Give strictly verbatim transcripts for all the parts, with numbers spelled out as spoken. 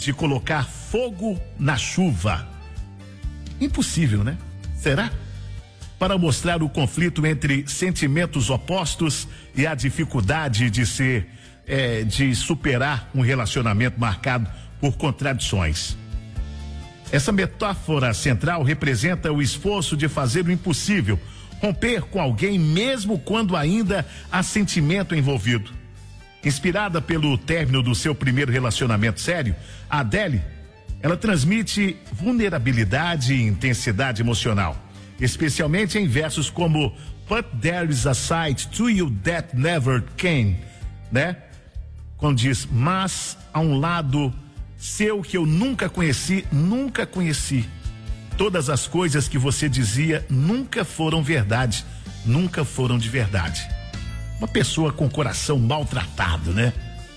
de colocar fogo na chuva. Impossível, né? Será? Para mostrar o conflito entre sentimentos opostos e a dificuldade de ser, é, de superar um relacionamento marcado por contradições. Essa metáfora central representa o esforço de fazer o impossível, romper com alguém mesmo quando ainda há sentimento envolvido. Inspirada pelo término do seu primeiro relacionamento sério, a Adele, ela transmite vulnerabilidade e intensidade emocional, especialmente em versos como But there is a side to you that never came, né? Quando diz, mas há um lado seu que eu nunca conheci, nunca conheci. Todas as coisas que você dizia nunca foram verdade, nunca foram de verdade. Uma pessoa com o coração maltratado, né?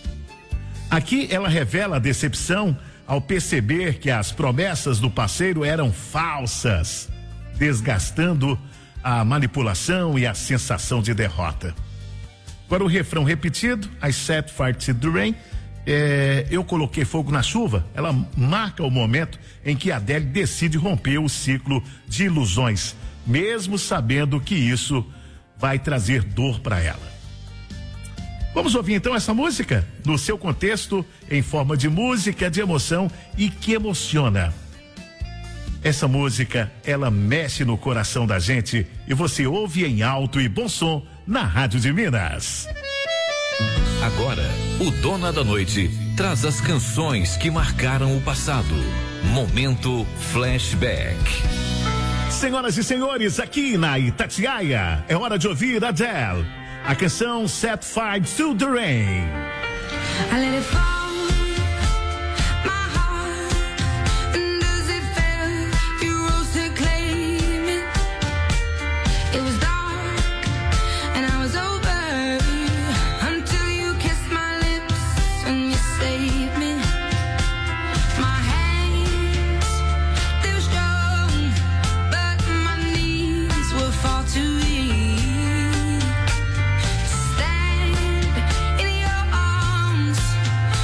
Aqui ela revela a decepção ao perceber que as promessas do parceiro eram falsas, desgastando a manipulação e a sensação de derrota. Agora o refrão repetido, I set fire to the rain, é, eu coloquei fogo na chuva, ela marca o momento em que Adele decide romper o ciclo de ilusões, mesmo sabendo que isso vai trazer dor para ela. Vamos ouvir então essa música no seu contexto, em forma de música, de emoção e que emociona. Essa música, ela mexe no coração da gente e você ouve em alto e bom som na Rádio de Minas. Agora, o Dona da Noite traz as canções que marcaram o passado. Momento Flashback. Senhoras e senhores, aqui na Itatiaia, é hora de ouvir Adele. A canção Set Fire to the Rain. I let it fall, my heart, and as it fell, you rose to claim it. It was dark, and I was over, until you kissed my lips, and you saved me. My hands, they were strong, but my knees were far too weak. Stand in your arms.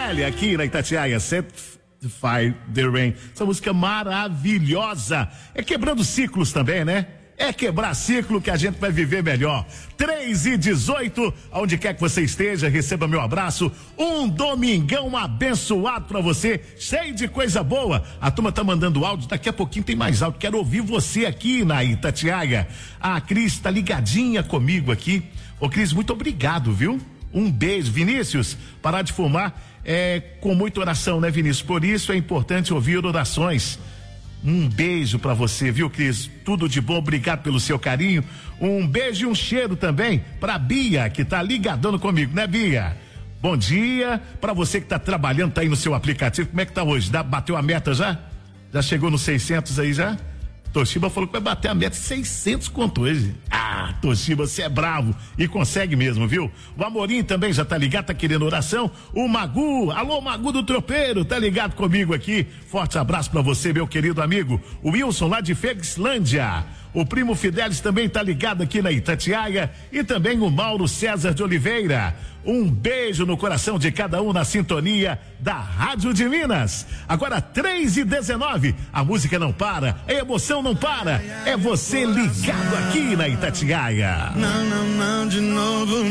Célia aqui na Itatiaia, Certified the Rain. Essa música maravilhosa. É quebrando ciclos também, né? É quebrar ciclo que a gente vai viver melhor. três e dezoito, aonde quer que você esteja, receba meu abraço. Um domingão abençoado pra você, cheio de coisa boa. A turma tá mandando áudio, daqui a pouquinho tem mais áudio. Quero ouvir você aqui na Itatiaia. A Cris tá ligadinha comigo aqui. Ô Cris, muito obrigado, viu? Um beijo. Vinícius, parar de fumar é com muita oração, né, Vinícius? Por isso é importante ouvir orações. Um beijo pra você, viu, Cris? Tudo de bom, obrigado pelo seu carinho. Um beijo e um cheiro também pra Bia, que tá ligadando comigo, né, Bia? Bom dia pra você que tá trabalhando, tá aí no seu aplicativo. Como é que tá hoje? Dá, bateu a meta já? Já chegou nos seiscentos aí já? Toshiba falou que vai bater a meta seiscentos conto hoje. Ah, Toshiba, você é bravo e consegue mesmo, viu? O Amorim também já tá ligado, tá querendo oração. O Magu, alô Magu do Tropeiro, tá ligado comigo aqui. Forte abraço pra você, meu querido amigo. O Wilson lá de Felixlândia. O primo Fidelis também tá ligado aqui na Itatiaia e também o Mauro César de Oliveira. Um beijo no coração de cada um na sintonia da Rádio de Minas. Agora três e dezenove, a música não para, a emoção não para, é você ligado aqui na Itatiaia. Não, não, não, de novo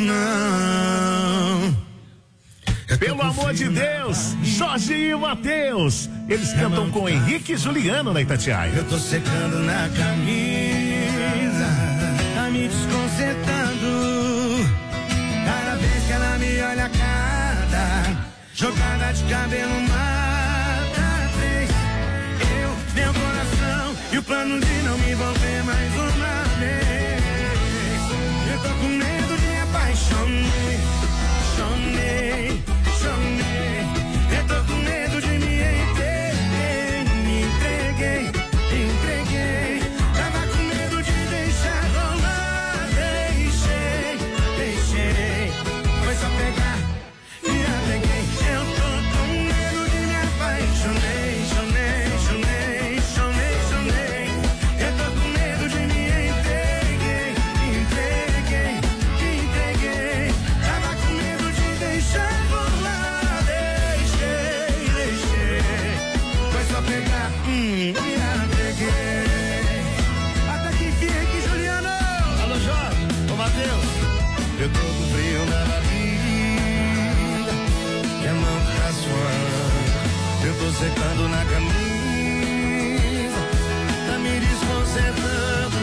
não. Pelo amor de Deus, Jorge e Matheus, eles cantam com Henrique e Juliano na Itatiaia. Eu tô secando na camisa, tá me desconcertando. Cada vez que ela me olha a cara, jogada de cabelo mata três. Eu, meu coração e o plano de não me envolver mais uma vez. Eu tô com medo de me apaixonar. Chonei, chonei, eu tô com medo de me entreguei, me entreguei, entreguei. Tava com medo de deixar rolar, deixei, deixei. Foi só pegar, me apeguei. Eu tô com medo de me apaixonar. Chonei, chonei, chonei, chonei. Eu tô com medo de me entreguei, entreguei, entreguei. Tava com medo de deixar rolar, deixei, deixei. Foi só pegar, hum, me apeguei. Até que enfim, aqui, Juliano. Alô, Jorge, ô Matheus. Eu tô com frio na barriga, e a mão tá suando. Eu tô secando na camisa, tá me desconcertando.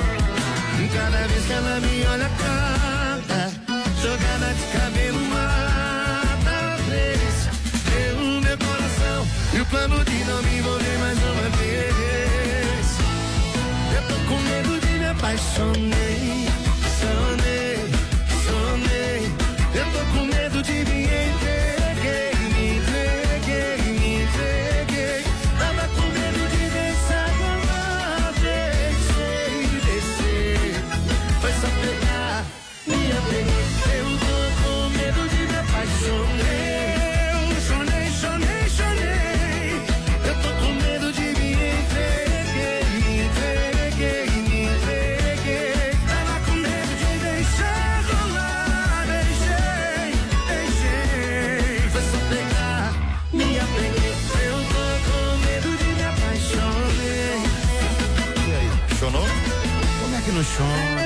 Cada vez que ela me olha, canta, jogada de cabelo mata três. Eu, meu coração e o plano de não me envolver mais uma vez. Eu tô com medo de me apaixonei, sonei, sonei. Eu tô com medo de me entreguei, me entreguei, me entreguei. Tava com medo de deixar rolar, deixei, deixei. Foi só pegar, me apeguei. Eu tô com medo de me apaixonar. Chonei, chonei, chonei. Eu tô com medo de me entreguei, me entreguei, me entreguei. Tava com medo de deixar rolar, deixei, deixei. Foi só pegar, me apeguei. Eu tô com medo de me apaixonar. E aí, chonou? Como é que não chora?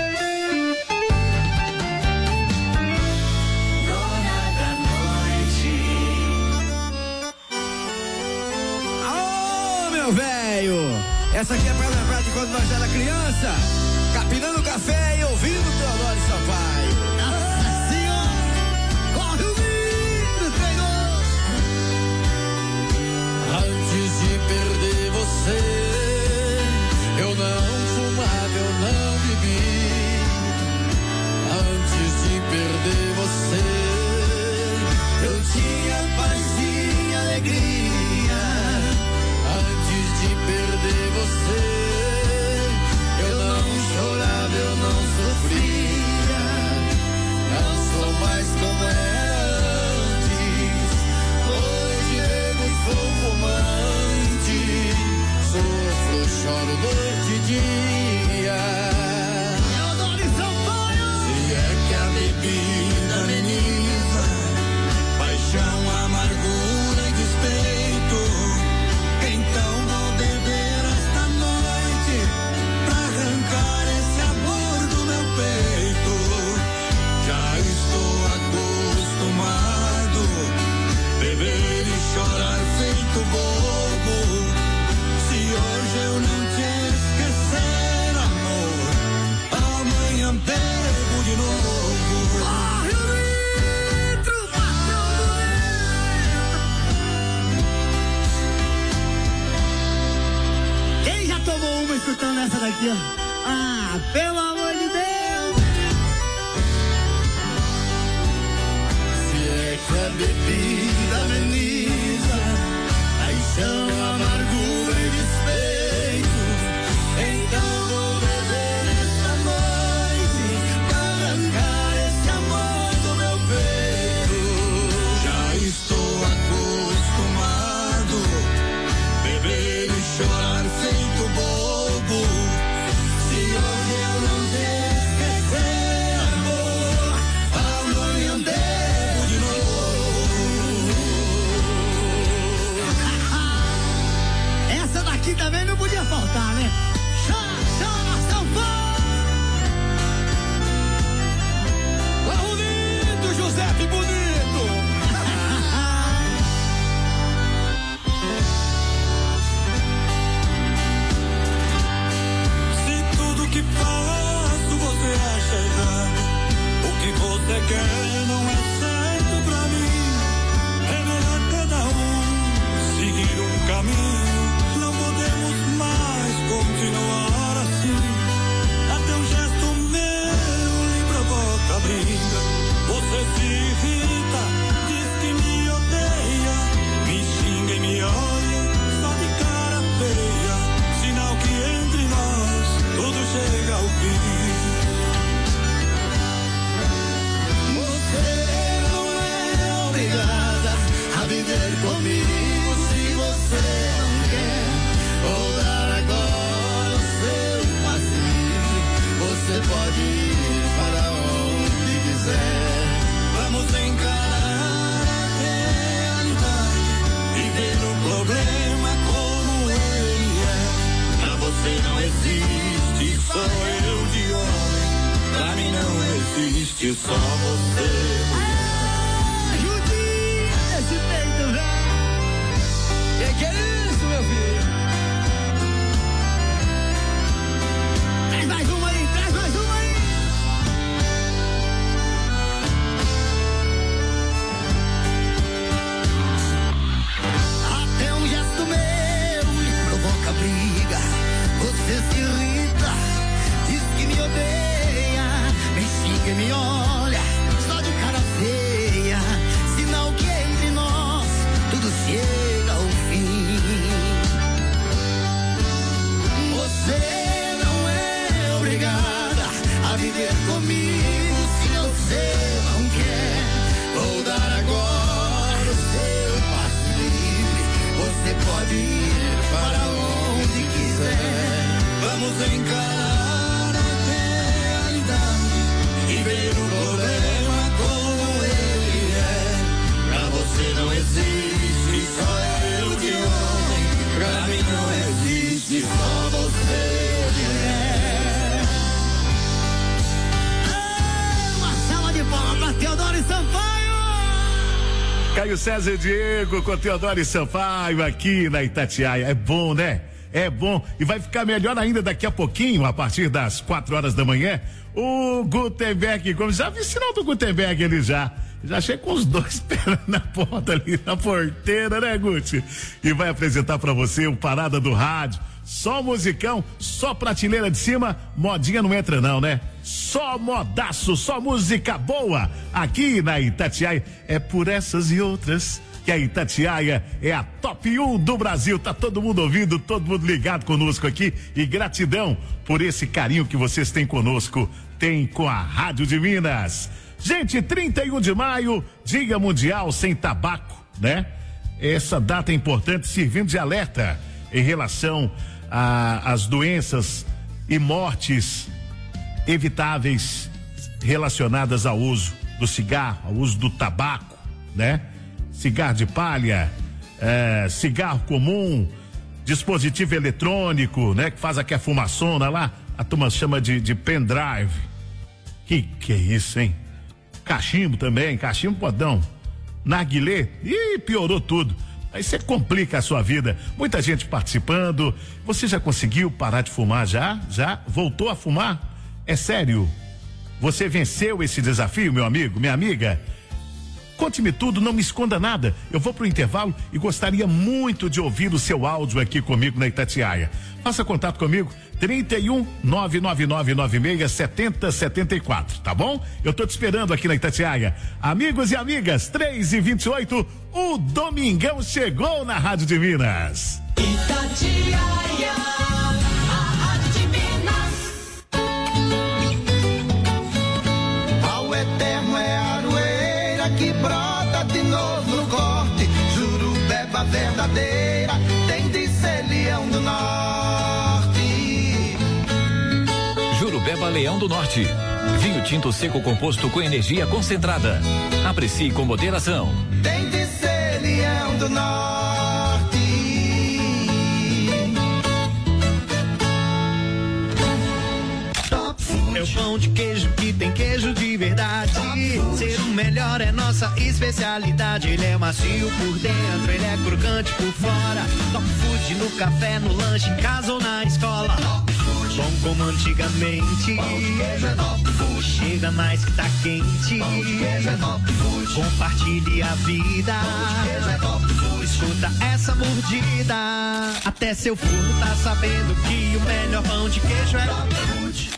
Velho, essa aqui é pra lembrar de quando nós era criança, capinando café e ouvindo Teodoro e Sampaio. Nossa Senhora, corre o vidro, Senhor. Antes de perder você, eu não fumava, eu não bebi. Antes de perder você, eu tinha paz e alegria. Antes de perder você, eu não chorava, eu não sofria. aqui, ó. Ah, pelo amor de Deus! Se é que a bebida ameniza paixão, amargura e despeito, então vou beber esta noite pra arrancar esse amor do meu peito. Já estou acostumado beber e chorar feito bobo. Se hoje eu não te esquecer, amor, amanhã devo de novo. Essa daqui também não podia faltar, né? Chora, chora, sanfona! Bonito, Giuseppe, bonito! Se tudo que faço você acha errado, o que você quer não é certo pra mim. É melhor cada um seguir um caminho. Não podemos mais continuar assim. Até um gesto meu lhe provoca briga. Você se irrita, diz que me odeia, me xinga e me olha só de cara feia. Sinal que entre nós tudo chega ao fim. Você não é obrigada a viver comigo se você não quer. Vou dar agora o seu passe livre. Você pode ir para onde quiser. Vamos encarar a realidade e ver o problema como ele é. Pra você não existe só eu de homem. Pra mim não existe só você. Ajudinha esse peito, velho! Que que é isso, meu filho? Traz mais uma aí, traz mais uma aí! Até um gesto meu lhe provoca briga. Você se irrita, diz que me odeia, me xinga e me olha só de cara feia. Sinal que entre nós tudo chega ao fim. Você não é obrigada a viver comigo se você não quer. Vou dar agora o seu passe livre. Você pode ir para onde quiser. Vamos encarar a realidade e ver o problema como ele é. Pra você não existe só eu de homem. Pra mim não existe só você, mulher. Ah, uma salva de palmas pra Teodoro e Sampaio. Caio César e Diego com Teodoro e Sampaio aqui na Itatiaia. É bom, né? É bom. E vai ficar melhor ainda daqui a pouquinho, a partir das quatro horas da manhã. O Gutenberg, como já vi sinal do Gutenberg ali já. Já chega com os dois pés na porta ali, na porteira, né, Guti? E vai apresentar pra você o Parada do Rádio. Só musicão, só prateleira de cima, modinha não entra não, né? Só modaço, só música boa aqui na Itatiaia. É por essas e outras que a Itatiaia é a top um do Brasil. Tá todo mundo ouvindo, todo mundo ligado conosco aqui. E gratidão por esse carinho que vocês têm conosco, tem com a Rádio de Minas. Gente, trinta e um de maio, Dia Mundial Sem Tabaco, né? Essa data é importante, servindo de alerta em relação às doenças e mortes evitáveis relacionadas ao uso do cigarro, ao uso do tabaco, né? Cigarro de palha, é, cigarro comum, dispositivo eletrônico, né? Que faz aquela fumaçona lá, a turma chama de, de pendrive. Que que é isso, hein? Cachimbo também, cachimbo podão. Narguilé, ih, piorou tudo. Aí você complica a sua vida. Muita gente participando. Você já conseguiu parar de fumar já? Já? Voltou a fumar? É sério? Você venceu esse desafio, meu amigo, minha amiga? Conte-me tudo, não me esconda nada. Eu vou pro intervalo e gostaria muito de ouvir o seu áudio aqui comigo na Itatiaia. Faça contato comigo, trinta e um, nove nove nove nove seis, setenta, setenta e quatro, tá bom? Eu tô te esperando aqui na Itatiaia. Amigos e amigas, três e vinte e oito, o Domingão chegou na Rádio de Minas. Itatiaia, a Rádio de Minas. Ao eterno é a aroeira que brota de novo no corte. Jurubeba verdadeira tem de ser leão do norte. Jurubeba Leão do Norte. Vinho tinto seco composto com energia concentrada. Aprecie com moderação. Tem de ser leão do norte. É o pão de queijo que tem queijo de verdade. Ser o melhor é nossa especialidade. Ele é macio por dentro, ele é crocante por fora. Top Food no café, no lanche, em casa ou na escola. Bom como antigamente. Chega mais que tá quente. Compartilhe a vida. Escuta essa mordida. Até seu forno tá sabendo que o melhor pão de queijo é Top Food.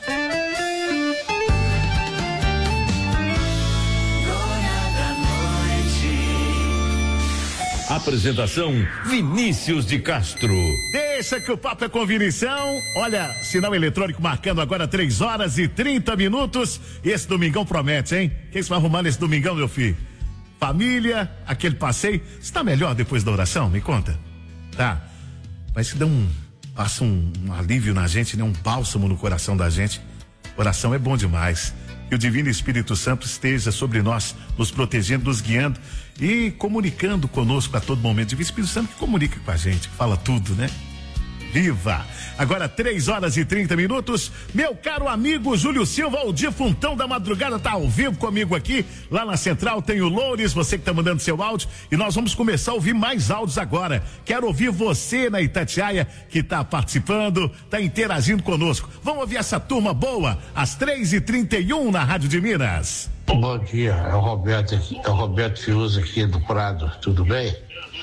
Apresentação Vinícius de Castro. Deixa que o papo é com Vinição. Olha, sinal eletrônico marcando agora três horas e trinta minutos. Esse domingão promete, hein? Quem se vai arrumar nesse domingão, meu filho? Família, aquele passeio. Está melhor depois da oração? Me conta. Tá. Mas se dá um, passa um, um alívio na gente, né? Um bálsamo no coração da gente. Oração é bom demais. Que o Divino Espírito Santo esteja sobre nós, nos protegendo, nos guiando e comunicando conosco a todo momento. Divino Espírito Santo que comunica com a gente, que fala tudo, né? Viva! Agora três horas e trinta minutos. Meu caro amigo Júlio Silva, o defuntão da madrugada, tá ao vivo comigo aqui. Lá na central tem o Loures, você que tá mandando seu áudio. E nós vamos começar a ouvir mais áudios agora. Quero ouvir você na Itatiaia, que tá participando, tá interagindo conosco. Vamos ouvir essa turma boa, às três e trinta e um na Rádio de Minas. Bom dia, é o Roberto aqui, é o Roberto Fiuza aqui do Prado, tudo bem?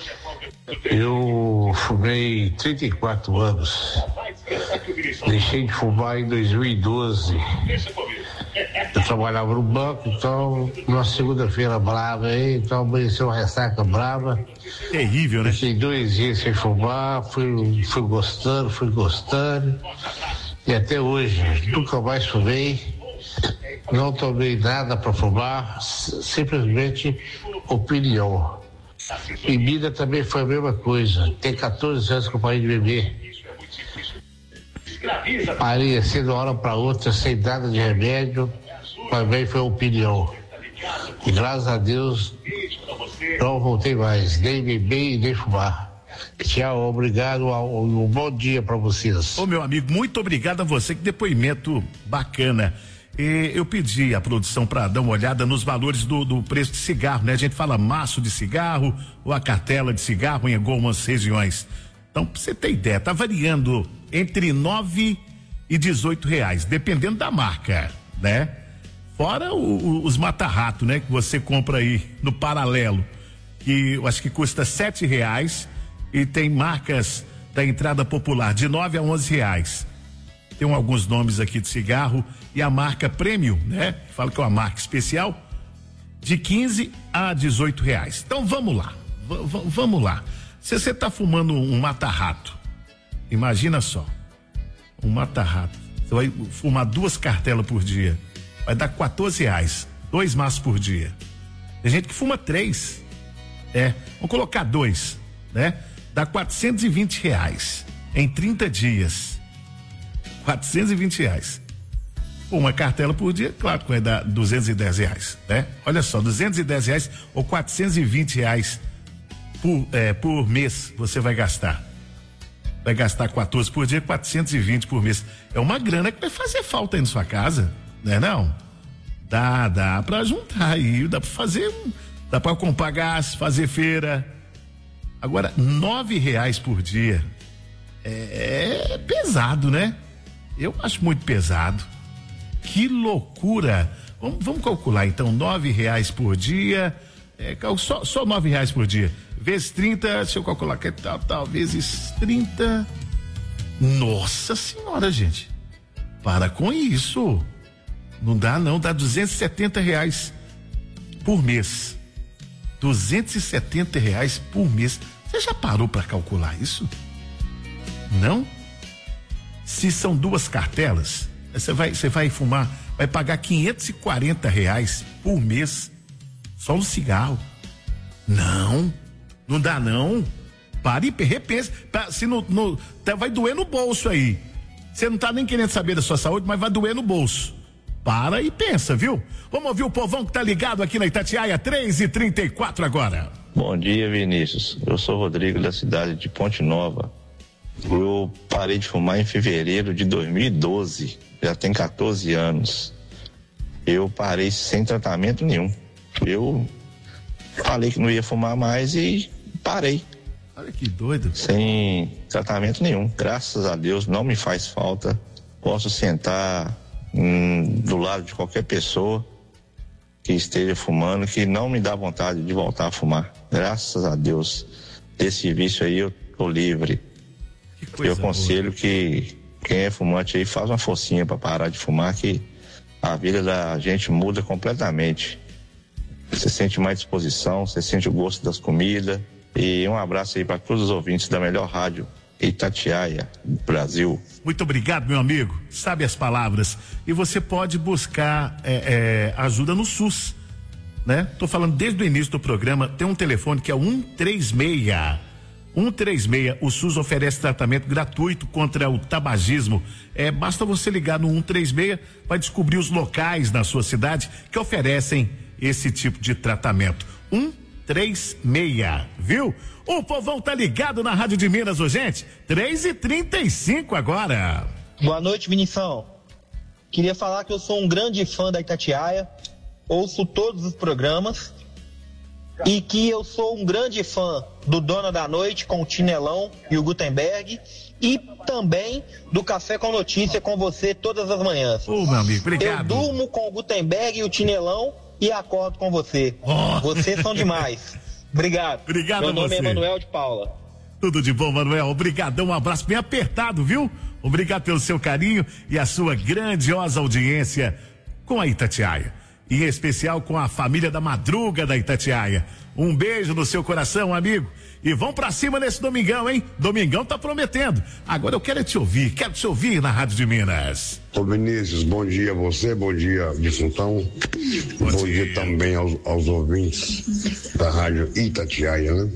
Eu fumei trinta e quatro anos. Deixei de fumar em dois mil e doze. Eu trabalhava no banco, então, numa segunda-feira brava aí, então amanheceu uma ressaca brava. Terrível, né? Fiquei dois dias sem fumar, fui, fui gostando, fui gostando. E até hoje, nunca mais fumei. Não tomei nada para fumar, simplesmente opinião. Bebida também foi a mesma coisa. Tem quatorze anos que eu parei de beber. Parei assim de uma hora para outra, sem nada de remédio. Também foi opinião. E graças a Deus não voltei mais, nem beber e nem fumar. Tchau, obrigado, um bom dia para vocês. Ô meu amigo, muito obrigado a você, que depoimento bacana. E eu pedi à produção para dar uma olhada nos valores do, do preço de cigarro, né? A gente fala maço de cigarro ou a cartela de cigarro em algumas regiões. Então, pra você ter ideia, tá variando entre nove e dezoito reais, dependendo da marca, né? Fora o, o, os mata-rato, né? Que você compra aí no paralelo, que eu acho que custa sete reais, e tem marcas da entrada popular de nove a onze reais. Tem alguns nomes aqui de cigarro, e a marca Premium, né? Fala que é uma marca especial, de quinze a dezoito reais. Então vamos lá, v- v- vamos lá. Se você tá fumando um mata-rato, imagina só, um mata-rato, você vai fumar duas cartelas por dia, vai dar quatorze reais, dois maços por dia. Tem gente que fuma três, é, vamos colocar dois, né? Dá quatrocentos e vinte reais em trinta dias. quatrocentos e vinte reais. Uma cartela por dia, claro que vai dar duzentos e dez reais, né? Olha só, duzentos e dez reais ou quatrocentos e vinte reais por, é, por mês você vai gastar. Vai gastar quatorze por dia, quatrocentos e vinte por mês. É uma grana que vai fazer falta aí na sua casa, né? Não? Dá, dá pra juntar aí, dá pra fazer, dá pra comprar gás, fazer feira. Agora, nove reais por dia é, é pesado, né? Eu acho muito pesado. Que loucura! Vamos, vamos calcular então, nove reais por dia, É, só, só nove reais por dia. Vezes trinta, deixa eu calcular que é tal, tal, vezes trinta. Nossa senhora, gente. Para com isso. Não dá não, dá duzentos e setenta reais por mês. duzentos e setenta reais por mês. Você já parou para calcular isso? Não? Se são duas cartelas, você vai, você vai fumar, vai pagar quinhentos e quarenta reais por mês só no cigarro. Não, não dá não. Pare e repense. Se no, no, vai doer no bolso aí. Você não tá nem querendo saber da sua saúde, mas vai doer no bolso. Para e pensa, viu? Vamos ouvir o povão que tá ligado aqui na Itatiaia, três e trinta e quatro agora. Bom dia, Vinícius. Eu sou Rodrigo, da cidade de Ponte Nova. Eu parei de fumar em fevereiro de dois mil e doze. Já tem quatorze anos. Eu parei sem tratamento nenhum. Eu falei que não ia fumar mais e parei. Olha que doido. Sem tratamento nenhum. Graças a Deus, não me faz falta. Posso sentar hum, do lado de qualquer pessoa que esteja fumando, que não me dá vontade de voltar a fumar. Graças a Deus. Desse vício aí eu tô livre. Eu aconselho boa. Que quem é fumante aí faz uma forcinha para parar de fumar, que a vida da gente muda completamente. Você sente mais disposição, você sente o gosto das comidas. E um abraço aí para todos os ouvintes da melhor rádio Itatiaia, Brasil. Muito obrigado, meu amigo. Sabe as palavras. E você pode buscar é, é, ajuda no SUS, né? Tô falando desde o início do programa. Tem um telefone que é um três seis. um três seis, o SUS oferece tratamento gratuito contra o tabagismo. É, basta você ligar no um três seis, vai descobrir os locais na sua cidade que oferecem esse tipo de tratamento. um três seis, viu? O povão tá ligado na Rádio de Minas, ô gente. três e trinta e cinco agora. Boa noite, Vinição. Queria falar que eu sou um grande fã da Itatiaia, ouço todos os programas. E que eu sou um grande fã do Dona da Noite com o Tinelão e o Gutenberg, e também do Café com Notícia com você todas as manhãs. Ô, meu amigo, obrigado. Eu durmo com o Gutenberg e o Tinelão e acordo com você. Oh. Vocês são demais. Obrigado. Obrigado Meu a nome você. é Manuel de Paula. Tudo de bom, Manuel. Obrigadão, um abraço bem apertado, viu? Obrigado pelo seu carinho e a sua grandiosa audiência com a Itatiaia. Em especial com a família da Madruga da Itatiaia. Um beijo no seu coração, amigo. E vão pra cima nesse domingão, hein? Domingão tá prometendo. Agora eu quero te ouvir, quero te ouvir na Rádio de Minas. Ô Vinícius, bom dia a você, bom dia Difuntão. Bom, bom dia. dia também aos, aos ouvintes da Rádio Itatiaia, né?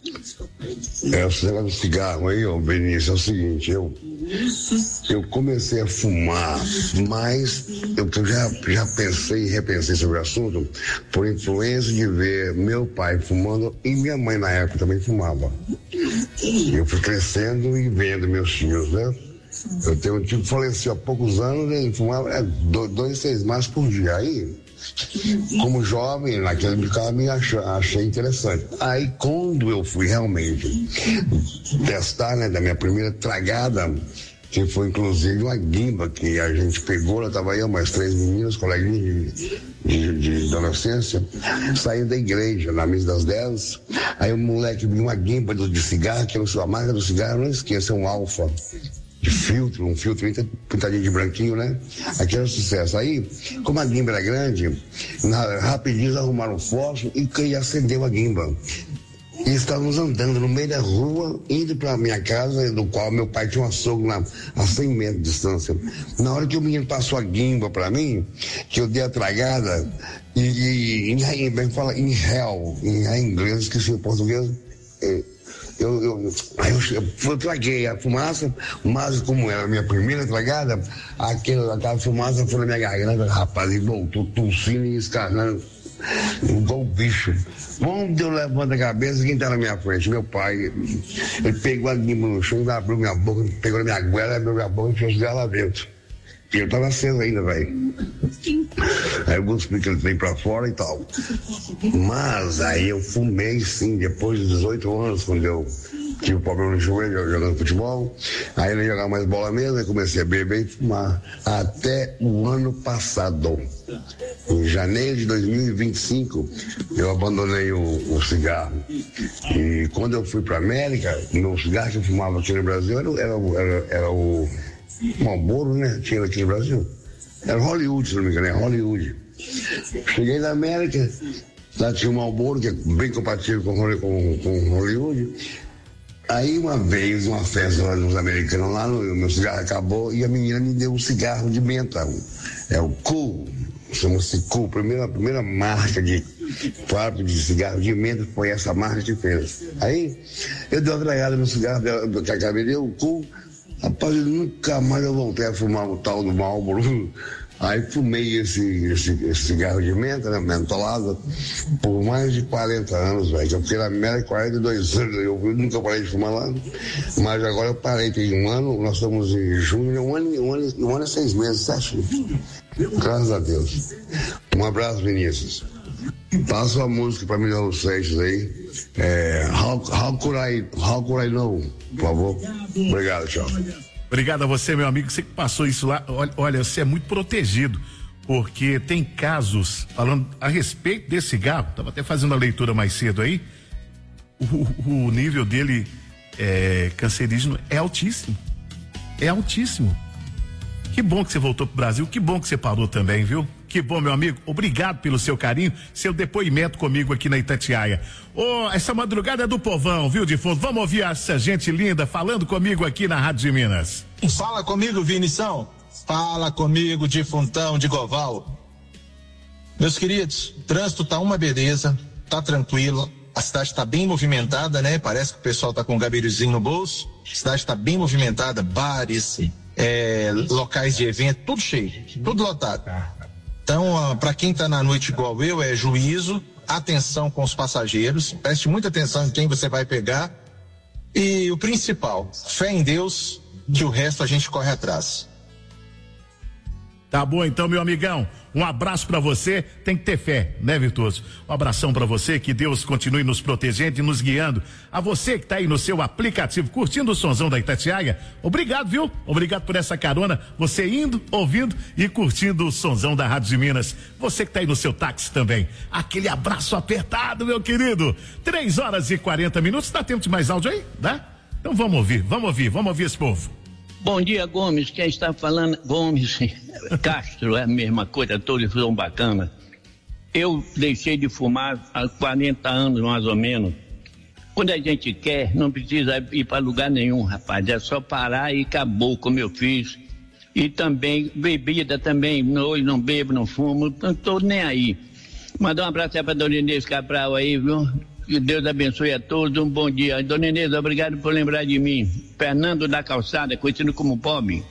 É, esse negócio do cigarro aí, ô Vinícius, é o seguinte, eu eu comecei a fumar, mas eu já, já pensei e repensei sobre o assunto por influência de ver meu pai fumando e minha mãe na época também fumava. Eu fui crescendo e vendo meus filhos, né? Eu tenho um tio que faleceu há poucos anos, ele fumava é, dois, seis maços por dia. Aí, como jovem, naquele mercado, me achei, achei interessante. Aí, quando eu fui realmente testar, né, da minha primeira tragada, que foi inclusive uma guimba que a gente pegou, ela tava aí, mais três meninas, coleguinhas de, de, de adolescência, saindo da igreja, na missa das dez. Aí o moleque viu uma guimba de cigarro, que a marca do cigarro, não esqueça, é um Alfa. De filtro, um filtro pintadinho de branquinho, né? Aquele era o sucesso. Aí, como a guimba era grande, na, rapidinho eles arrumaram o fósforo e, e acendeu a guimba. E estávamos andando no meio da rua, indo para minha casa, do qual meu pai tinha um açougue na, a cem metros de distância. Na hora que o menino passou a guimba para mim, que eu dei a tragada, e, e em, em, fala em hell, em, em inglês, esqueci o português, é, Eu, eu, eu, eu, eu traguei a fumaça, mas como era a minha primeira tragada, aquele, aquela fumaça foi na minha garganta, rapaz, e voltou tossindo e escarnando, igual bicho. Quando eu levanto a cabeça, quem tá na minha frente? Meu pai. Ele pegou a guimba no chão, abriu minha boca, pegou na minha goela, abriu minha boca e fez dela lá dentro. E eu tava aceso ainda, velho. Aí eu gostei que ele veio pra fora e tal. Mas aí eu fumei sim, depois de dezoito anos, quando eu tive problema no joelho jogando futebol, aí não jogava mais bola mesmo, aí comecei a beber e fumar. Até o ano passado, em janeiro de dois mil e vinte e cinco, eu abandonei o, o cigarro. E quando eu fui para América, no cigarro que eu fumava aqui no Brasil era, era, era, era o Marlboro, né? Tinha aqui no Brasil. Era Hollywood, se não me engano, é Hollywood. Cheguei na América, lá tinha o Marlboro, que é bem compatível com, com, com Hollywood. Aí uma vez, uma festa lá nos americanos, lá no, meu cigarro acabou e a menina me deu um cigarro de menta. É o Cool, chama-se Cool, primeira, primeira marca de fábrica de cigarro de menta foi essa marca que fez. Aí eu dei uma dragada no cigarro que a me deu, o Cool. Rapaz, eu nunca mais eu voltei a fumar o tal do Marlboro. Aí fumei esse, esse, esse cigarro de menta, né, mentolado, por mais de quarenta anos, velho. Eu fiquei na América quarenta e dois anos, eu nunca parei de fumar lá, mas agora eu parei, tem um ano, nós estamos em junho, um ano, um ano, um ano e seis meses, certo? Graças a Deus. Um abraço, Vinícius. Passa a música para mim, os Seixas aí. É, how, how, could I, how could I know, por favor? Obrigado, tchau. Obrigado a você, meu amigo, você que passou isso lá. Olha, olha, você é muito protegido, porque tem casos, falando a respeito desse cigarro, estava até fazendo a leitura mais cedo aí, o, o nível dele é, cancerígeno é altíssimo, é altíssimo. Que bom que você voltou pro Brasil, que bom que você parou também, viu? Que bom, meu amigo, obrigado pelo seu carinho, seu depoimento comigo aqui na Itatiaia. Oh, essa madrugada é do povão, viu, de fundo? Vamos ouvir essa gente linda falando comigo aqui na Rádio de Minas. Fala comigo, Vinição. Fala comigo, de Funtão, de Goval. Meus queridos, o trânsito tá uma beleza, tá tranquilo, a cidade tá bem movimentada, né? Parece que o pessoal tá com um gabiruzinho no bolso, a cidade tá bem movimentada, bares, é, locais de evento, tudo cheio, tudo lotado. Então, para quem está na noite igual eu, é juízo, atenção com os passageiros, preste muita atenção em quem você vai pegar e o principal, fé em Deus, que o resto a gente corre atrás. Tá bom então, meu amigão, um abraço pra você, tem que ter fé, né, Virtuoso? Um abração pra você, que Deus continue nos protegendo e nos guiando. A você que tá aí no seu aplicativo, curtindo o sonzão da Itatiaia, obrigado, viu? Obrigado por essa carona, você indo, ouvindo e curtindo o sonzão da Rádio de Minas. Você que tá aí no seu táxi também, aquele abraço apertado, meu querido. Três horas e quarenta minutos, dá tempo de mais áudio aí? Dá? Então vamos ouvir, vamos ouvir, vamos ouvir esse povo. Bom dia, Gomes. Quem está falando? Gomes Castro, é a mesma coisa, todos são bacanas. Eu deixei de fumar há quarenta anos, mais ou menos. Quando a gente quer, não precisa ir para lugar nenhum, rapaz. É só parar e acabou, como eu fiz. E também, bebida também. Hoje não bebo, não fumo, não estou nem aí. Mandar um abraço para a dona Inês Cabral aí, viu? Que Deus abençoe a todos, um bom dia. Dona Inês, obrigado por lembrar de mim. Fernando da Calçada, conhecido como Pobre.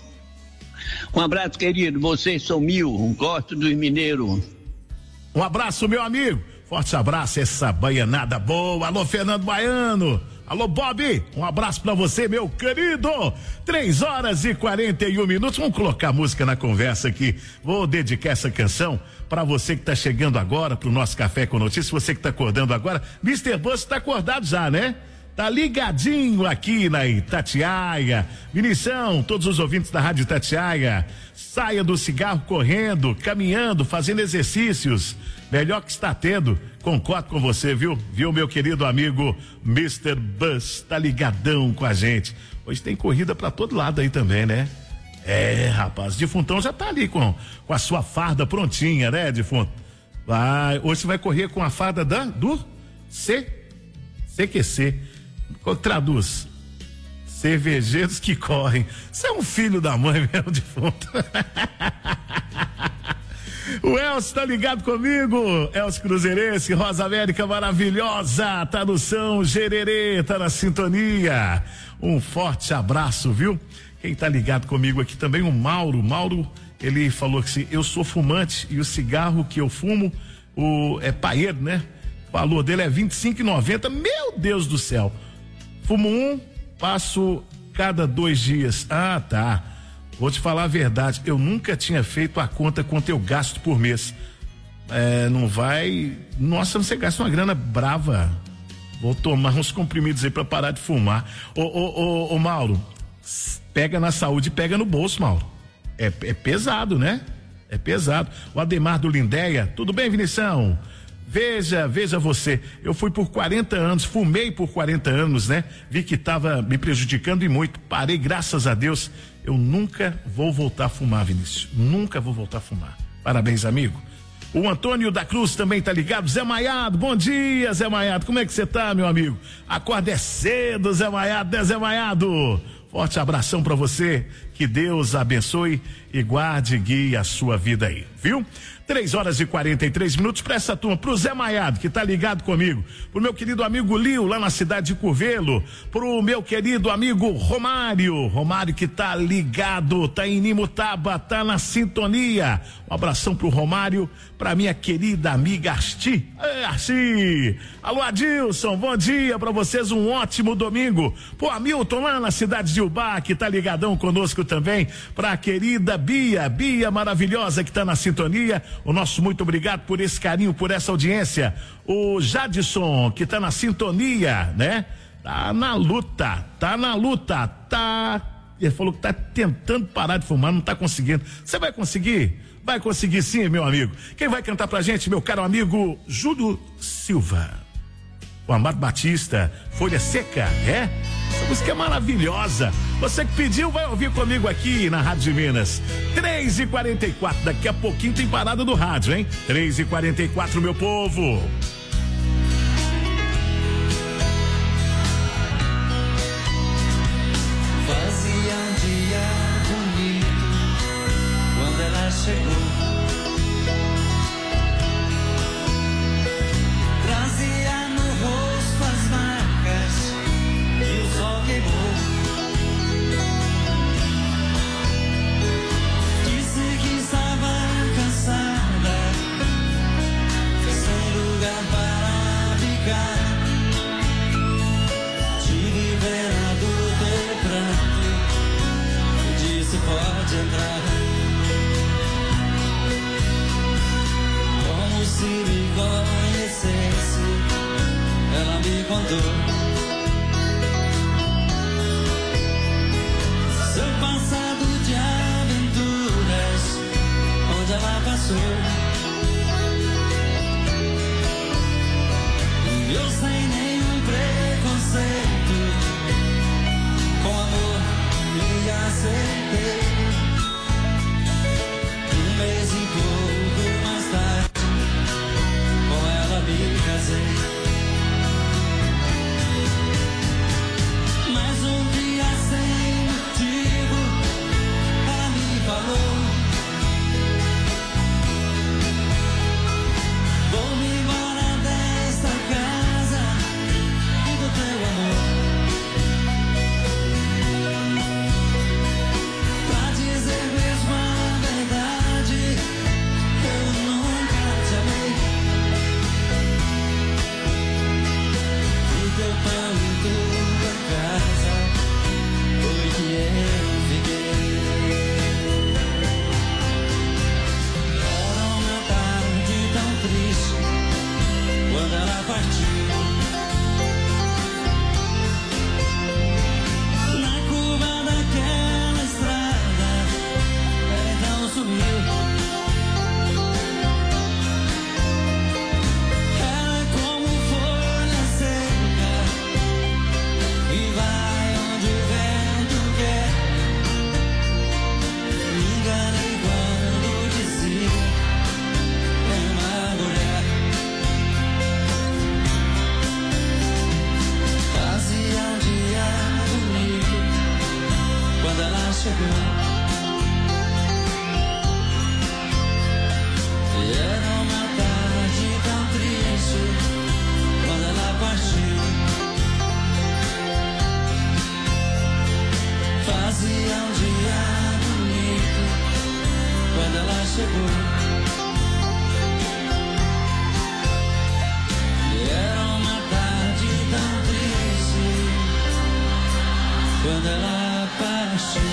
Um abraço, querido, vocês são mil, gosto dos mineiros. Um abraço, meu amigo, forte abraço, essa baianada boa. Alô, Fernando Baiano. Alô, Bob, um abraço pra você, meu querido. Três horas e quarenta e um minutos. Vamos colocar a música na conversa aqui. Vou dedicar essa canção pra você que tá chegando agora pro nosso Café com Notícias. Você que tá acordando agora. mister Bus tá acordado já, né? Tá ligadinho aqui na Itatiaia. Vinição, todos os ouvintes da Rádio Itatiaia, saia do cigarro correndo, caminhando, fazendo exercícios. Melhor que está tendo. Concordo com você, viu? Viu, meu querido amigo mister Bus, tá ligadão com a gente. Hoje tem corrida pra todo lado aí também, né? É, rapaz, Defuntão já tá ali com, com a sua farda prontinha, né, Defunto? Vai, hoje você vai correr com a farda da, do C, C Q C. Traduz. Cervejeiros que correm. Você é um filho da mãe mesmo, Defunto. O Elcio tá ligado comigo, Elcio Cruzeirense, Rosa América maravilhosa, tá no São Gererê, tá na sintonia. Um forte abraço, viu? Quem tá ligado comigo aqui também, o Mauro, Mauro, ele falou que se eu sou fumante e o cigarro que eu fumo, o, é paeiro, né? O valor dele é vinte e cinco reais e noventa centavos, meu Deus do céu. Fumo um, passo cada dois dias. Ah, tá. Vou te falar a verdade, eu nunca tinha feito a conta quanto eu gasto por mês. É, não vai. Nossa, você gasta uma grana brava. Vou tomar uns comprimidos aí pra parar de fumar. Ô, ô, ô, ô Mauro, pega na saúde e pega no bolso, Mauro. É, é pesado, né? É pesado. O Ademar do Lindéia, tudo bem, Vinição? Veja, veja você, eu fui por quarenta anos, fumei por quarenta anos, né? Vi que estava me prejudicando e muito, parei, graças a Deus. Eu nunca vou voltar a fumar, Vinícius, nunca vou voltar a fumar. Parabéns, amigo. O Antônio da Cruz também tá ligado. Zé Maiado, bom dia, Zé Maiado, como é que você tá, meu amigo? Acorda é cedo, Zé Maiado, né, Zé Maiado? Forte abração pra você, que Deus abençoe e guarde e guie a sua vida aí, viu? Três horas e quarenta e três minutos pra essa turma, pro Zé Maiado, que tá ligado comigo, pro meu querido amigo Lio, lá na cidade de Curvelo, pro meu querido amigo Romário, Romário que tá ligado, tá em Nimutaba, tá na sintonia. Um abração pro Romário, pra minha querida amiga Arti. Ei, Arti! Alô, Adilson, bom dia pra vocês, um ótimo domingo. Pro Hamilton, lá na cidade de Ubá, que tá ligadão conosco também, pra querida Bia, Bia maravilhosa que tá na sintonia. O nosso muito obrigado por esse carinho, por essa audiência. O Jadson, que tá na sintonia, né? Tá na luta, tá na luta, tá. Ele falou que tá tentando parar de fumar, não tá conseguindo. Você vai conseguir? Vai conseguir sim, meu amigo. Quem vai cantar pra gente, meu caro amigo Júlio Silva. O Amado Batista, Folha Seca, é? Essa música é maravilhosa. Você que pediu vai ouvir comigo aqui na Rádio de Minas. três e quarenta e quatro, daqui a pouquinho tem parada do rádio, hein? três e quarenta e quatro, meu povo. Fazia um dia bonito quando ela chegou. Trazia no rosto as marcas que o sol queimou. Disse que estava cansada, sem lugar para ficar. Tive pena do teu pranto, disse pode entrar. Como se me conhecesse, ela me contou seu passado de aventuras, onde ela passou. E eu sem nenhum preconceito, com amor me aceitei. Um mês e pouco mais tarde, com ela me casei. Mas um dia sem motivo, ela me falou: vou-me embora desta casa e do teu amor. Pra dizer mesmo a verdade, eu nunca te amei. O teu pão e tua casa foi que eu fiquei. Era uma tarde tão triste quando ela partiu. Na curva daquela estrada, ela então sumiu. Ela como folha seca e vai onde o vento quer. Me enganei quando dizia é uma mulher. Fazia um dia bonito quando ela chegou. E era uma tarde tão triste quando ela partiu. Fazia um dia bonito quando ela chegou. E era uma tarde tão triste quando ela partiu.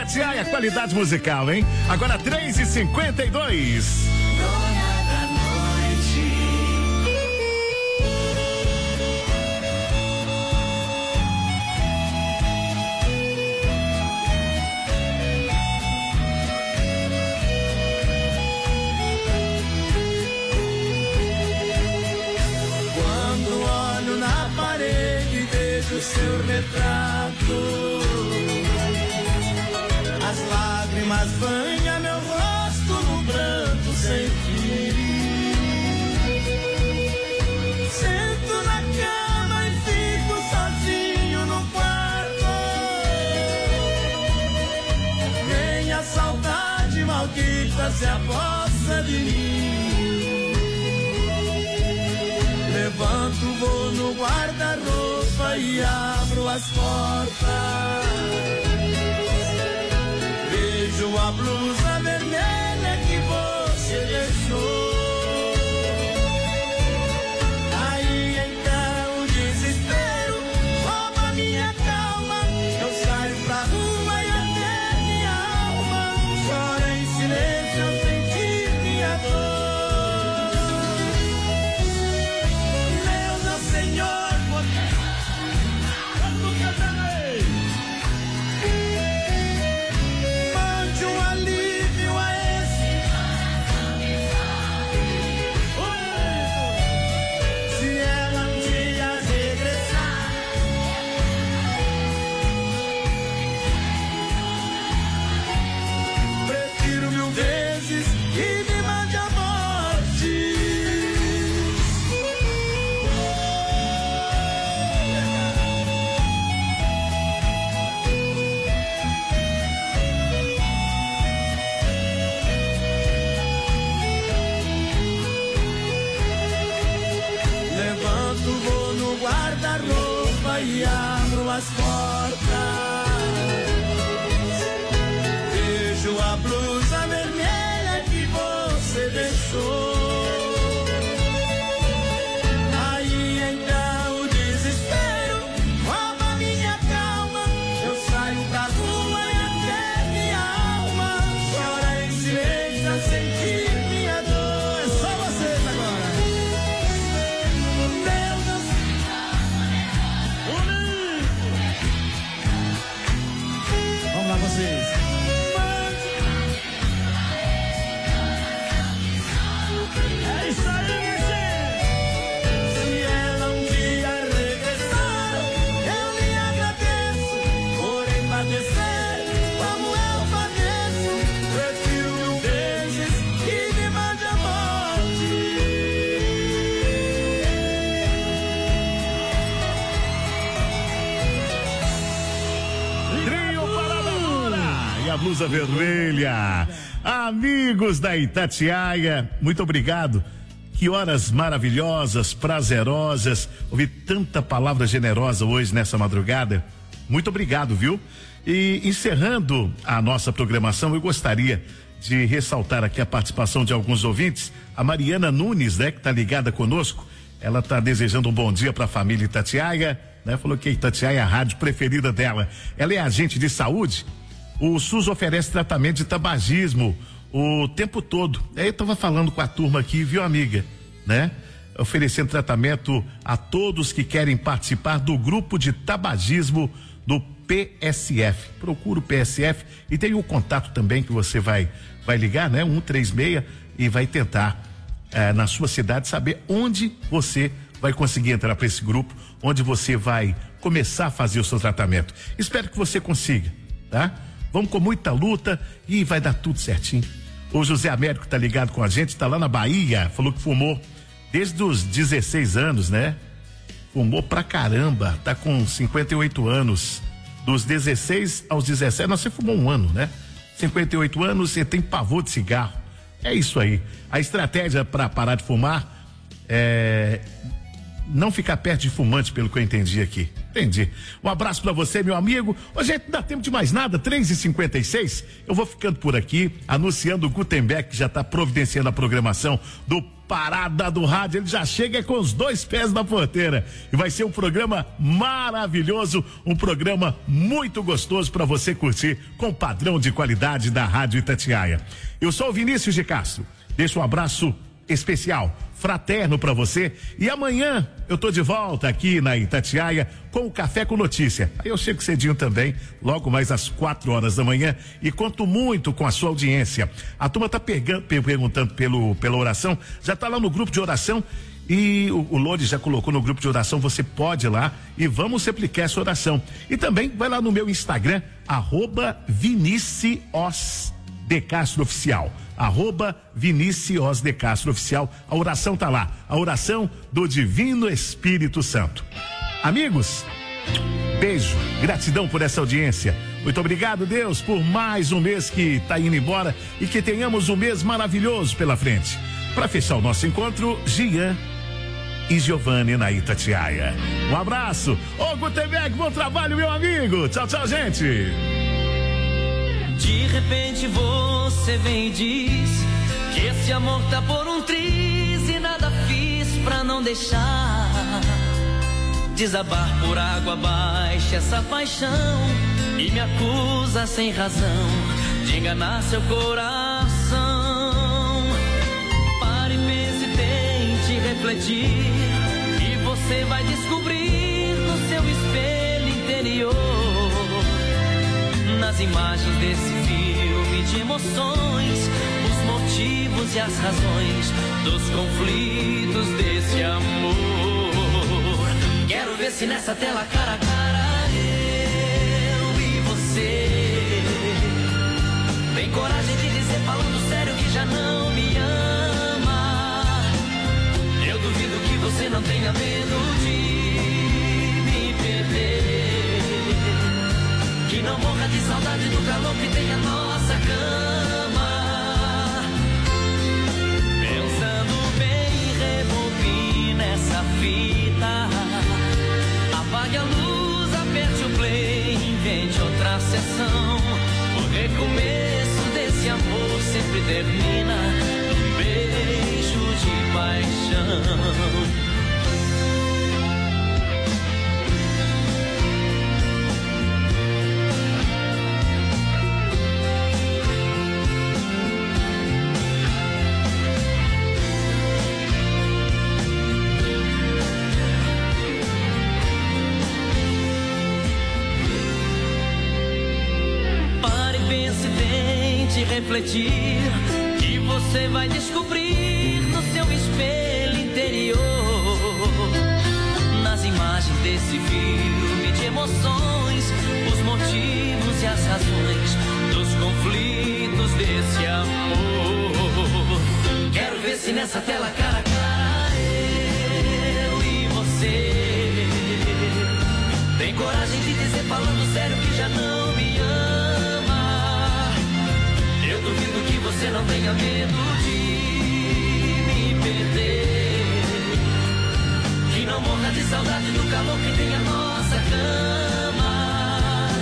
Itatiaia, qualidade musical, hein? Agora três e cinquenta e dois. Seu retrato, as lágrimas banham meu rosto no pranto sem fim. Sento na cama e fico sozinho no quarto. Vem a saudade maldita se aposta de mim. Levanto, vou no guarda-roupa e abro as portas. Vejo a blusa vermelha que você deixou. Aí então o desespero rouba minha calma. Eu saio pra rua e até minha alma chora em silêncio ao sentir minha dor. E abro as portas. Vejo a blusa vermelha que você deixou. Aí então o desespero rouba minha calma. Eu saio pra rua e até minha alma chora em silêncio a sentir minha dor. É só vocês agora. Deus não vamos lá, vocês. É isso aí, gente. Se ela um dia regressar, eu lhe agradeço por empadecer como eu padeço. Prefiro mil vezes que me mande a morte. Trio Paradadora e a blusa vermelha. Amigos da Itatiaia, muito obrigado. Que horas maravilhosas, prazerosas. Ouvi tanta palavra generosa hoje nessa madrugada. Muito obrigado, viu? E encerrando a nossa programação, eu gostaria de ressaltar aqui a participação de alguns ouvintes. A Mariana Nunes, né, que tá ligada conosco, ela tá desejando um bom dia para a família Itatiaia, né? Falou que a Itatiaia é a rádio preferida dela. Ela é agente de saúde. O SUS oferece tratamento de tabagismo o tempo todo. Aí eu tava falando com a turma aqui, viu, amiga, né? Oferecendo tratamento a todos que querem participar do grupo de tabagismo do P S F. Procura o P S F e tem o contato também que você vai vai ligar, né? um três seis e vai tentar eh, na sua cidade saber onde você vai conseguir entrar para esse grupo, onde você vai começar a fazer o seu tratamento. Espero que você consiga, tá? Vamos com muita luta e vai dar tudo certinho. O José Américo tá ligado com a gente, tá lá na Bahia, falou que fumou desde os dezesseis anos, né? Fumou pra caramba, tá com cinquenta e oito anos. Dos dezesseis aos dezessete, não, você fumou um ano, né? cinquenta e oito anos, você tem pavor de cigarro. É isso aí. A estratégia para parar de fumar é não ficar perto de fumante, pelo que eu entendi aqui. Entendi. Um abraço pra você, meu amigo. Ô, gente, não dá tempo de mais nada, três e cinquenta e seis. Eu vou ficando por aqui, anunciando o Gutenberg, que já tá providenciando a programação do parada do rádio, ele já chega com os dois pés na porteira. E vai ser um programa maravilhoso, um programa muito gostoso para você curtir com padrão de qualidade da Rádio Itatiaia. Eu sou o Vinícius de Castro. Deixo um abraço especial, fraterno para você, e amanhã eu tô de volta aqui na Itatiaia com o Café com Notícia. Aí eu chego cedinho também, logo mais às quatro horas da manhã, e conto muito com a sua audiência. A turma tá pegando, perguntando pelo, pela oração, já tá lá no grupo de oração, e o, o Lourdes já colocou no grupo de oração, você pode ir lá e vamos replicar essa oração. E também vai lá no meu Instagram, arroba Vinicius de Castro Oficial, arroba Vinicius de Castro Oficial. A oração tá lá, a oração do Divino Espírito Santo. Amigos, beijo, gratidão por essa audiência. Muito obrigado, Deus, por mais um mês que tá indo embora e que tenhamos um mês maravilhoso pela frente. Para fechar o nosso encontro, Gian e Giovanni na Itatiaia. Um abraço. Ô, Gutenberg, bom trabalho, meu amigo. Tchau, tchau, gente. De repente você vem e diz que esse amor tá por um triz e nada fiz pra não deixar desabar por água abaixo essa paixão e me acusa sem razão de enganar seu coração. Pare, pense, tente refletir e você vai descobrir no seu espelho interior, nas imagens desse filme de emoções, os motivos e as razões dos conflitos desse amor. Quero ver se nessa tela cara a cara eu e você tem coragem de dizer falando sério que já não me ama. Eu duvido que você não tenha medo de me perder, que não morra de saudade do calor que tem a nossa cama. Pensando bem, rebobina essa fita, apague a luz, aperte o play, invente outra sessão. O recomeço desse amor sempre termina num beijo de paixão. Refletir que você vai descobrir no seu espelho interior, nas imagens desse filme de emoções, os motivos e as razões dos conflitos desse amor. Quero ver se nessa tela cara a cara eu e você tem coragem de dizer falando sério que já não me ama. Eu duvido que você não tenha medo de me perder, que não morra de saudade do calor que tem a nossa cama.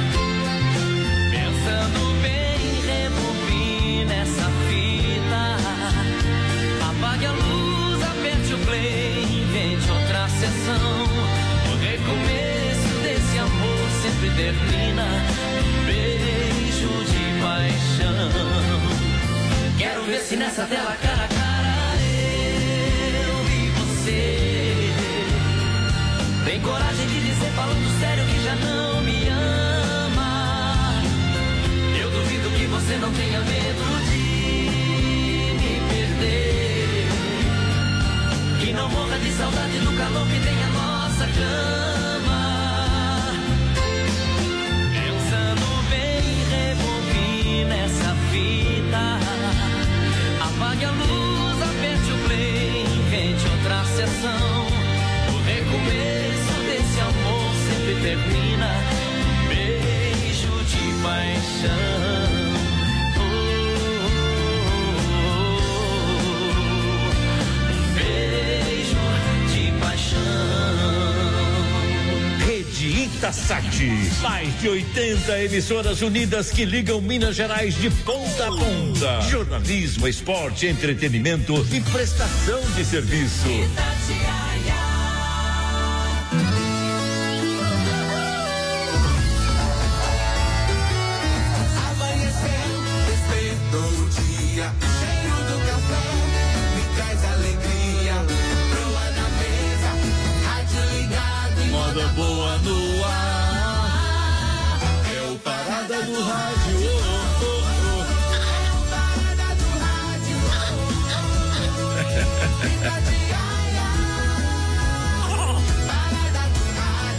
Pensando bem, rebobina essa fita, apague a luz, aperte o play, invente outra sessão. O recomeço desse amor sempre termina num beijo de paixão. Quero ver se nessa tela cara a cara eu e você tem coragem de dizer falando sério que já não me ama. Eu duvido que você não tenha medo de me perder, que não morra de saudade do calor que tem a nossa cama. Pensando bem, rebobina essa fita, apague a luz, Sat. Mais de oitenta emissoras unidas que ligam Minas Gerais de ponta a ponta. Jornalismo, esporte, entretenimento e prestação de serviço. Moda boa no ar, é o Parada do Rádio. Oh, oh, oh. É o Parada do Rádio. Oh, oh. Parada do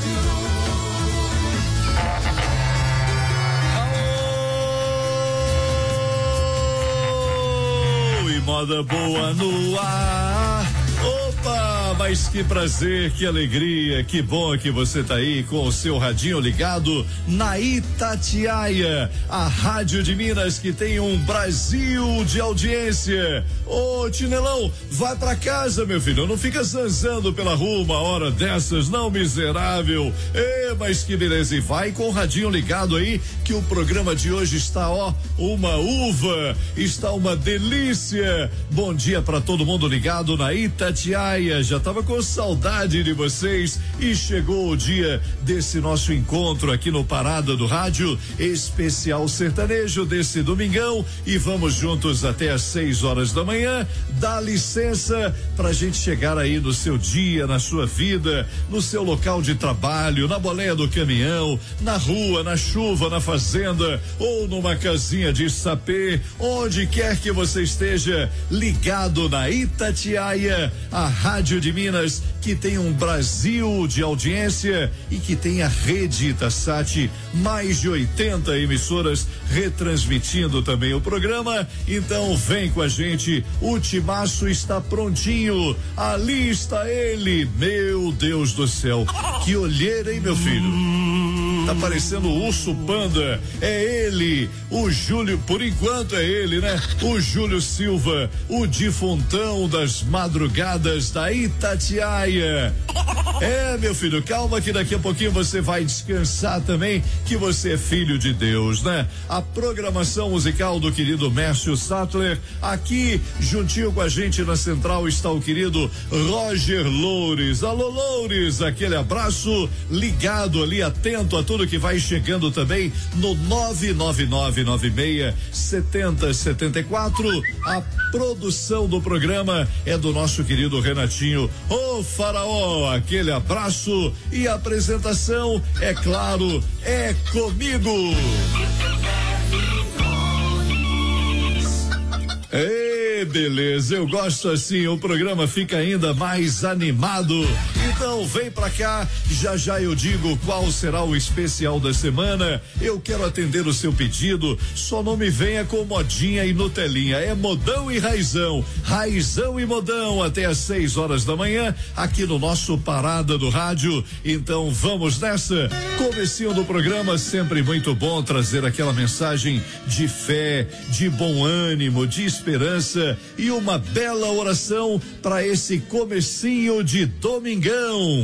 Rádio. Oh, e moda boa no ar. Opa, mas que prazer, que alegria, que bom que você tá aí com o seu radinho ligado na Itatiaia, a rádio de Minas que tem um Brasil de audiência. Ô, Tinelão, vai pra casa, meu filho, não fica zanzando pela rua uma hora dessas, não, miserável. É, mas que beleza, e vai com o radinho ligado aí que o programa de hoje está, ó, uma uva, está uma delícia. Bom dia pra todo mundo ligado na Itatiaia. Já tava com saudade de vocês e chegou o dia desse nosso encontro aqui no Parada do Rádio Especial Sertanejo desse domingão e vamos juntos até às seis horas da manhã. Dá licença pra gente chegar aí no seu dia, na sua vida, no seu local de trabalho, na boleia do caminhão, na rua, na chuva, na fazenda ou numa casinha de sapê, onde quer que você esteja ligado na Itatiaia, a rádio de Minas que tem um Brasil de audiência e que tem a rede Itasat, mais de oitenta emissoras retransmitindo também o programa. Então vem com a gente, o timaço está prontinho, ali está ele, meu Deus do céu, que olheira, hein, meu filho? Tá parecendo o urso panda, é ele, o Júlio, por enquanto é ele, né? O Júlio Silva, o difuntão das madrugadas da Itatiaia. É, meu filho, calma que daqui a pouquinho você vai descansar também, que você é filho de Deus, né? A programação musical do querido Mércio Sattler, aqui juntinho com a gente na central está o querido Roger Loures. Alô, Loures, aquele abraço, ligado ali, atento a tudo que vai chegando também no nove nove nove nove seis sete zero sete quatro. A produção do programa é do nosso querido Renatinho, o Faraó, aquele abraço, e a apresentação, é claro, é comigo. Ei, beleza, eu gosto assim, o programa fica ainda mais animado. Então vem pra cá, já já eu digo qual será o especial da semana. Eu quero atender o seu pedido, só não me venha com modinha e Nutelinha, é modão e raizão, raizão e modão até às seis horas da manhã, aqui no nosso Parada do Rádio. Então vamos nessa, comecinho do programa, sempre muito bom trazer aquela mensagem de fé, de bom ânimo, de esperança e uma bela oração para esse comecinho de domingão.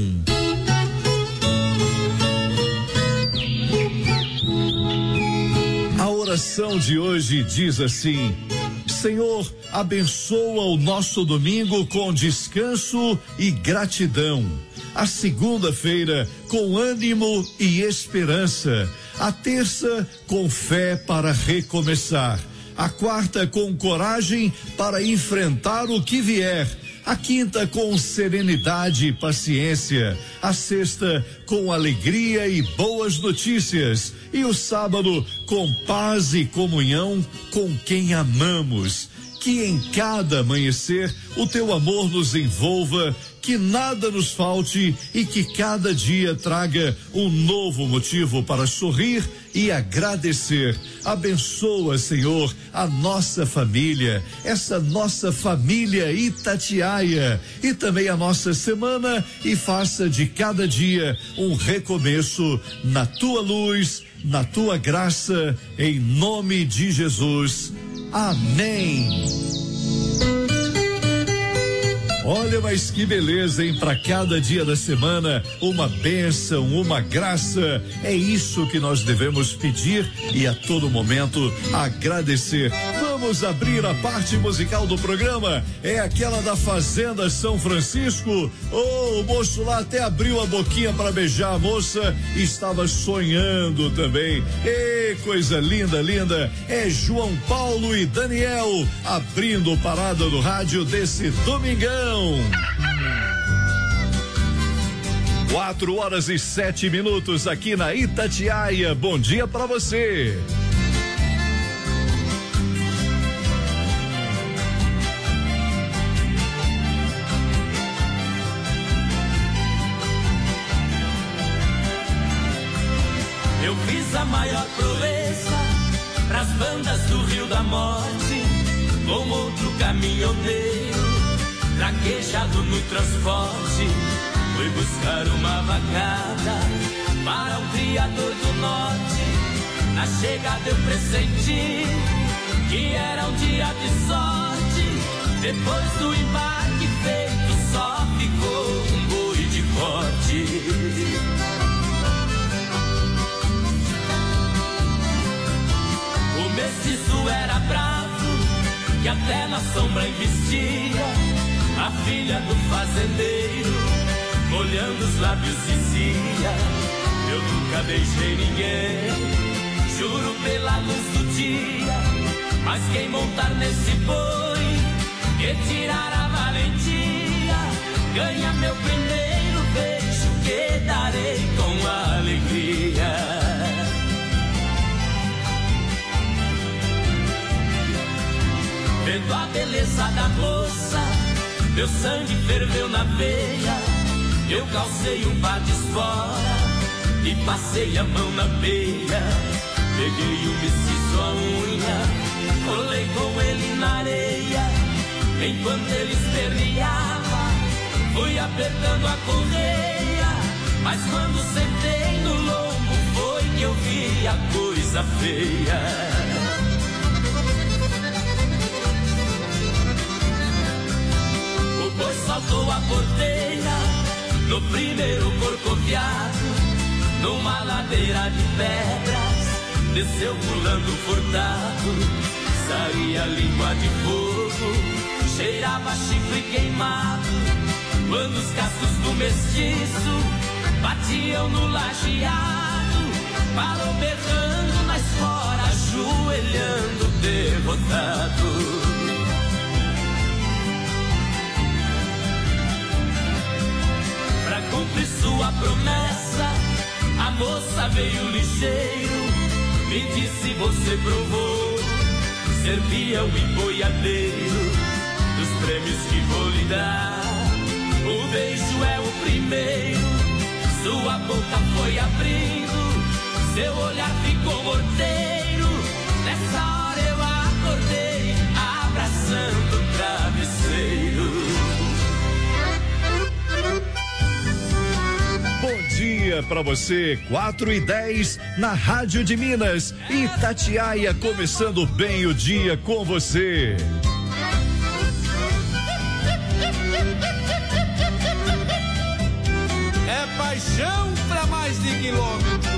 A oração de hoje diz assim: Senhor, abençoa o nosso domingo com descanso e gratidão. A segunda-feira com ânimo e esperança. A terça com fé para recomeçar. A quarta com coragem para enfrentar o que vier. A quinta com serenidade e paciência. A sexta com alegria e boas notícias. E o sábado com paz e comunhão com quem amamos. Que em cada amanhecer o teu amor nos envolva, que nada nos falte e que cada dia traga um novo motivo para sorrir e agradecer. Abençoa, Senhor, a nossa família, essa nossa família Itatiaia, e também a nossa semana, e faça de cada dia um recomeço na tua luz, na tua graça, em nome de Jesus. Amém. Olha, mas que beleza, hein? Para cada dia da semana, uma bênção, uma graça. É isso que nós devemos pedir e a todo momento agradecer. Vamos abrir a parte musical do programa. É aquela da Fazenda São Francisco. Oh, o moço lá até abriu a boquinha para beijar a moça e estava sonhando também. E coisa linda, linda. É João Paulo e Daniel abrindo Parada do Rádio desse domingão. Quatro horas e sete minutos aqui na Itatiaia. Bom dia pra você. Eu fiz a maior proeza pras bandas do Rio da Morte, como outro caminhoneiro traquejado no transporte, fui buscar uma vacada para um criador do norte. Na chegada eu pressenti que era um dia de sorte. Depois do embarque feito, só ficou um boi de corte. O mestiço era bravo, que até na sombra investia. A filha do fazendeiro, molhando os lábios, dizia: eu nunca beijei ninguém, juro pela luz do dia. Mas quem montar nesse boi e tirar a valentia, ganha meu primeiro beijo, que darei com alegria. Vendo a beleza da moça, meu sangue ferveu na veia. Eu calcei um par de espora e passei a mão na peia. Peguei o mestiço à unha, colei com ele na areia. Enquanto ele esperneava, fui apertando a correia. Mas quando sentei no lombo, foi que eu vi a coisa feia. Pois saltou a porteira no primeiro corcoviado, numa ladeira de pedras, desceu pulando furtado. Saía língua de fogo, cheirava chifre queimado. Quando os cascos do mestiço batiam no lajeado, parou berrando na espora, ajoelhando derrotado. Pra cumprir sua promessa, a moça veio ligeiro, me disse: você provou ser peão e boiadeiro dos prêmios que vou lhe dar. O beijo é o primeiro, sua boca foi abrindo, seu olhar ficou morteiro. Nessa hora eu acordei, abraçando o travesseiro. Bom dia pra você, quatro e dez na Rádio de Minas, Itatiaia, começando bem o dia com você. É paixão pra mais de quilômetro,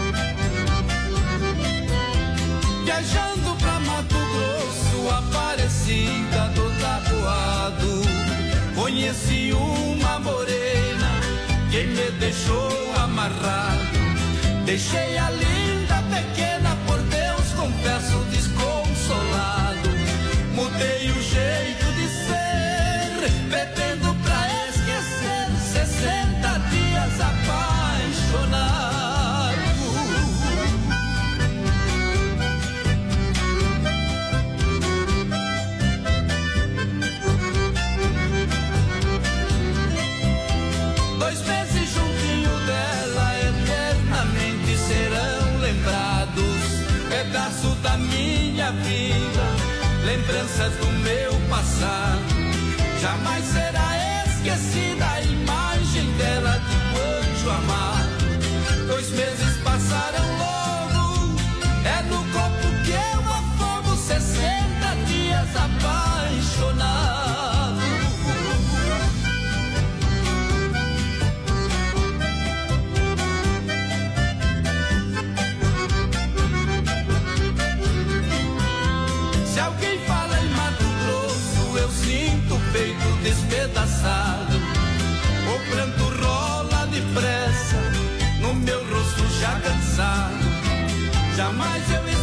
viajando pra Mato Grosso, Aparecida do Taboado, conheci uma morena que me deixou amarrado. Deixei a linda pequena, por Deus confesso desconsolado. Mudei o jeito de ser, bebendo pra esquecer, sessenta dias apaixonado. Dois meses juntinho dela, eternamente serão lembrados. Pedaço da minha vida, lembranças do meu passado. Jamais será esquecida a imagem dela de um anjo amado. Dois meses passaram logo, é no corpo que eu afogo, sessenta dias apaixonado. peito despedaçado. O pranto rola depressa no meu rosto já cansado. Jamais eu